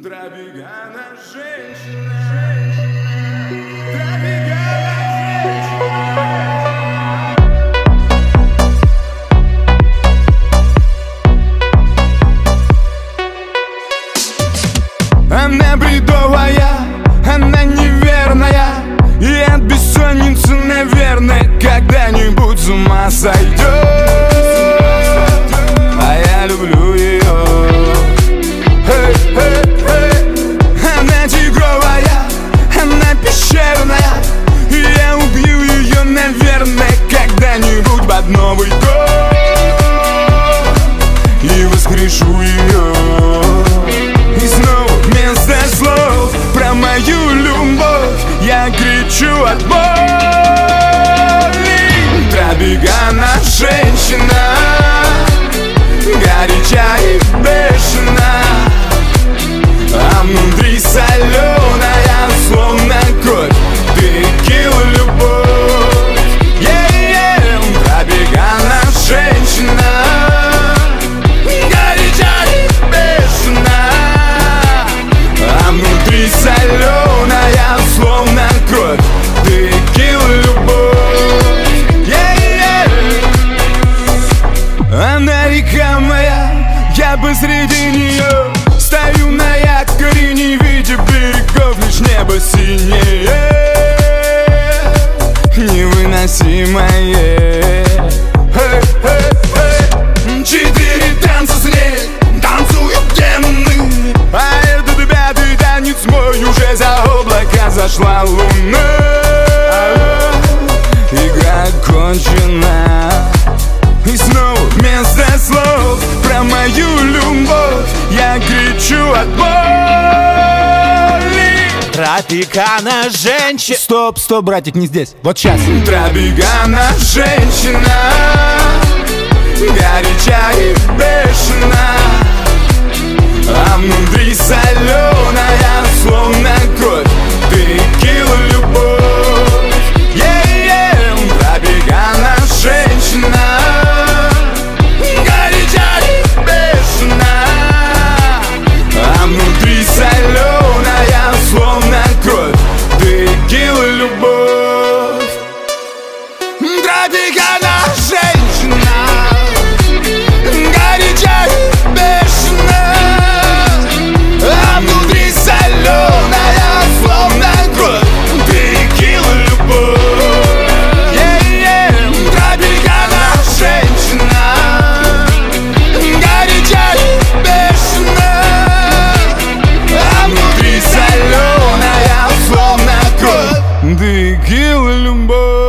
Тропикана женщина, тропикана женщина. Она бредовая, она неверная, и от бессонницы, наверное, когда-нибудь с ума сойдет. А я люблю ее. Она тигровая, она пещерная, и я убью ее, наверное, когда-нибудь под Новый год и воскрешу ее. И снова вместо слов про мою любовь я кричу от боли. Тропикана женщина, горяча и бешена, а внутри соленая, словно кровь, текила любовь. Тропикана женщина, горяча и бешена, а внутри соленая, словно кровь, текила любовь. Она река моя, я посреди нее стою на якоре, не видя берегов, лишь небо синее, невыносимое. Четыре танца с ней танцуют демоны, а этот пятый танец мой, уже за облака зашла луна. Игра кончена, и снова вместо слов про мою любовь я кричу от боли. Тропикана женщина. Стоп, братик, не здесь, вот сейчас. Тропикана женщина, горяча и бешена, а внутри соленая, словно кровь, текила любовь. Тропикана женщина, горяча и бешена, а внутри соленая, словно кровь, текила любовь. Тропикана женщина, горяча и бешена, а внутри соленая, словно кровь, текила любовь. Тропикана женщина, горяча и бешена, а внутри соленая, словно кровь, текила любовь.